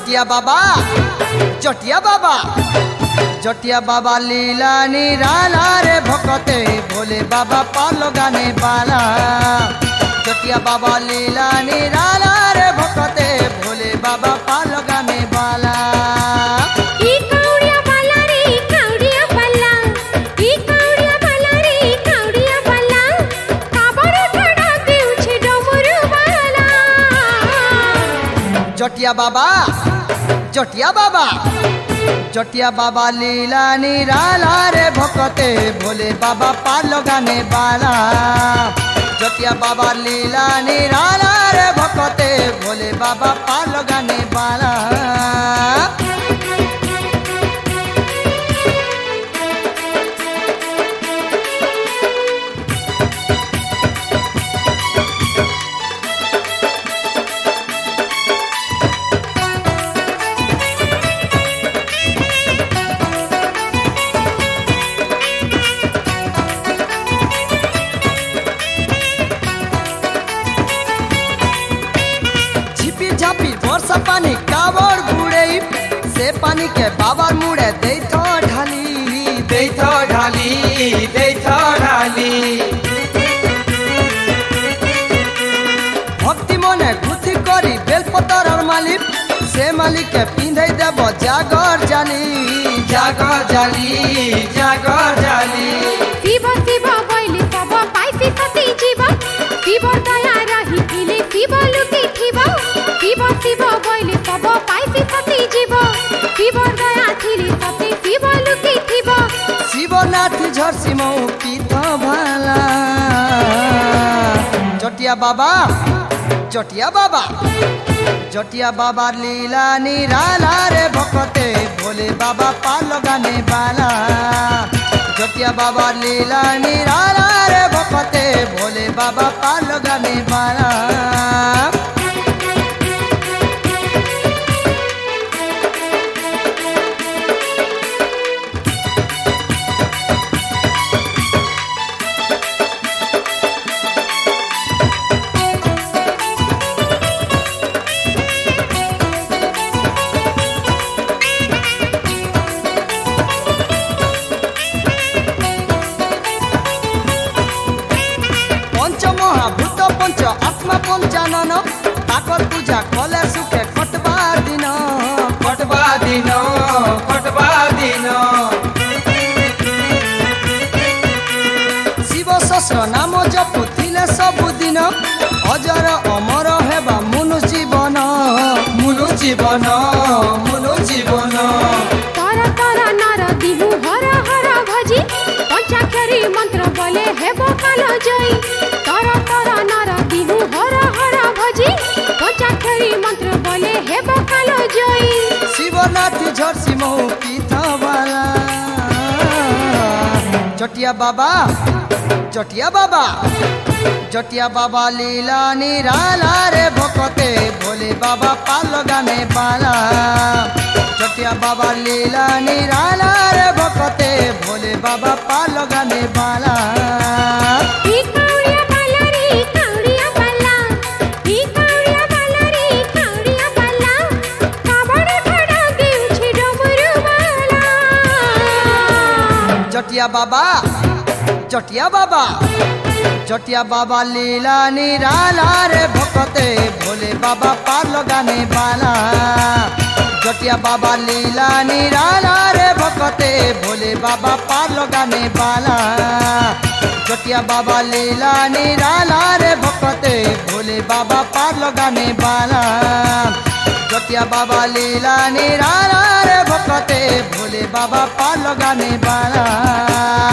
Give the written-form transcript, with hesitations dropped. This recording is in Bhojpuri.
जटिया बाबा लीला निराला रे भक्ते भोले बाबा पालो गाने बाला। जटिया बाबा लीला निराला रे भक्ते भोले बाबा पालो गाने बाला। जटिया बाबा लीला निराला रे भक्ते भोले बाबा पालो गाने बाला। जटिया बाबा लीला निराला रे भक्ते भोले बाबा पालो गाने बाला। वर्षा पानी कावर बुड़े से पानी के बाबर मुड़े दे तो ढाली भक्ति मने गुथी करी बेलपतर और मालिक से मालिक के पिंधे देव जागर जाली। शिव बैली तब पाइसी सती जीव शिव दया रही पिले शिव लुटी थिव। शिव बैली तब पाइसी सती जीव शिव दया थिली सती शिव लुटी थिव। शिवनाथ झरसी मौ पीत भाला। जटिया बाबा लीला निराला रे भक्ते भोले बाबा पालो गाने बाला। जटिया बाबा लीला निराला रे भक्ते भोले बाबा पालो गाने बाला। महाभूत पंच आत्मा पंचानन ताकर पूजा कले सुखे कटवा दिन। शिव सहस्र नाम जपुथिले सबुदिन अजर अमर हेबा मुनु जीवन। तर तर नर दिहु हर हर भजी पंचाक्षरी मंत्र बोले हेबो कालो जय। तर तर नर दिहु हर हर भजी पंचाक्षरी मंत्र बोले हेबो कालो जय। शिवनाथ झरसी मौ पीत वाला। जटिया बाबा लीला निराला रे भक्ते भोले बाबा पालो गाने बाला। जटिया बाबा लीला निराला रे भक्ते भोले बाबा पालो गाने बाला। जटिया बाबा लीला निराला रे भक्ते भोले बाबा पालो गाने बाला। जटिया बाबा लीला निराला रे भक्ते भोले बाबा पालो गाने बाला। जटिया बाबा लीला निराला रे भक्ते भोले बाबा पालो गाने बाला। जटिया बाबा लीला निराला रे भक्ते भोले बाबा पालो गाने बाला।